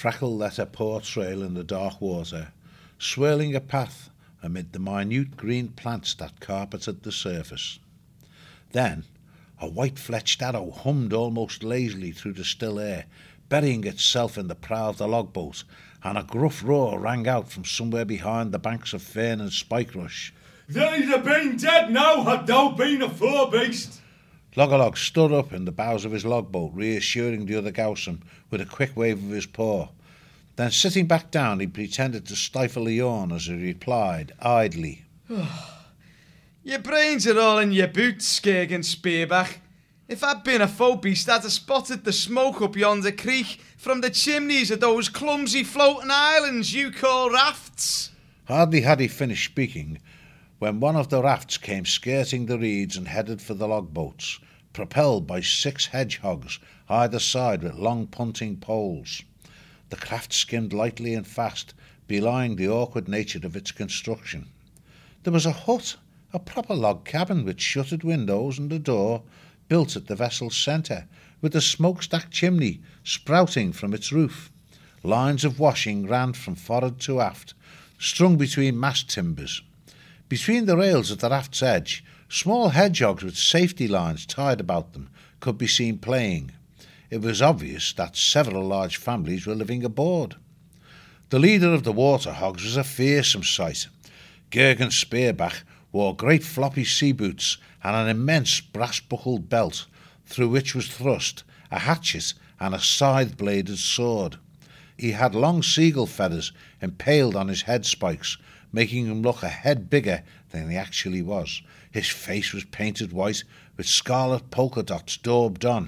Freckle let her paw trail in the dark water, swirling a path amid the minute green plants that carpeted the surface. Then a white-fletched arrow hummed almost lazily through the still air, burying itself in the prow of the logboat, and a gruff roar rang out from somewhere behind the banks of fern and spikerush. "They'd have been dead now had thou been afore, beast." Loggerlog stood up in the bows of his logboat, reassuring the other Gowsome with a quick wave of his paw. Then, sitting back down, he pretended to stifle a yawn as he replied, idly, "Your brains are all in your boots, Skurgan Spearback. If I'd been a foe beast, I'd have spotted the smoke up yonder creek from the chimneys of those clumsy floating islands you call rafts." Hardly had he finished speaking when one of the rafts came skirting the reeds and headed for the logboats, propelled by 6 hedgehogs either side with long punting poles. The craft skimmed lightly and fast, belying the awkward nature of its construction. There was a hut, a proper log cabin with shuttered windows and a door, built at the vessel's centre, with a smokestack chimney sprouting from its roof. Lines of washing ran from forward to aft, strung between mast timbers. Between the rails at the raft's edge, small hedgehogs with safety lines tied about them could be seen playing. It was obvious that several large families were living aboard. The leader of the water hogs was a fearsome sight. Gergan Spearback wore great floppy sea boots and an immense brass-buckled belt, through which was thrust a hatchet and a scythe-bladed sword. He had long seagull feathers impaled on his head spikes, making him look a head bigger than he actually was. His face was painted white, with scarlet polka dots daubed on.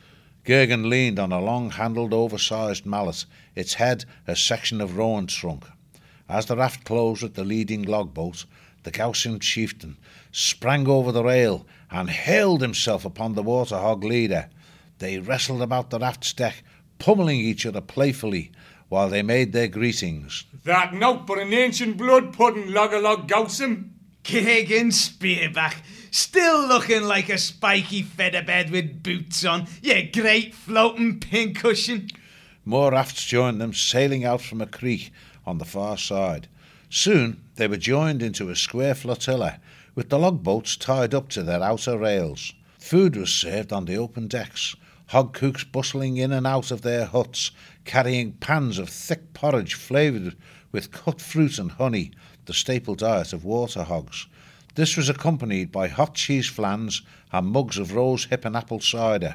Gergan leaned on a long-handled, oversized mallet, its head a section of rowan trunk. As the raft closed at the leading logboat, the Gowsome chieftain sprang over the rail and hurled himself upon the water hog leader. They wrestled about the raft's deck, pummeling each other playfully while they made their greetings. "That nowt but an ancient blood pudding, Loggerlog Gowsome." Gergan Spearback, still looking like a spiky featherbed with boots on, you great floating pincushion. More rafts joined them, sailing out from a creek on the far side. Soon they were joined into a square flotilla, with the logboats tied up to their outer rails. Food was served on the open decks, hog cooks bustling in and out of their huts, carrying pans of thick porridge flavoured with cut fruit and honey, the staple diet of water hogs. This was accompanied by hot cheese flans and mugs of rose hip and apple cider.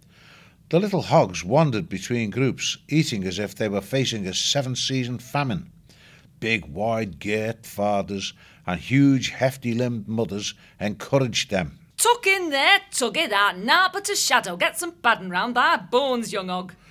The little hogs wandered between groups, eating as if they were facing a 7-season famine. Big, wide-girt fathers and huge, hefty-limbed mothers encouraged them. "Tuck in there, tug it out, nah but a shadow, get some padding round thy bones, young hog."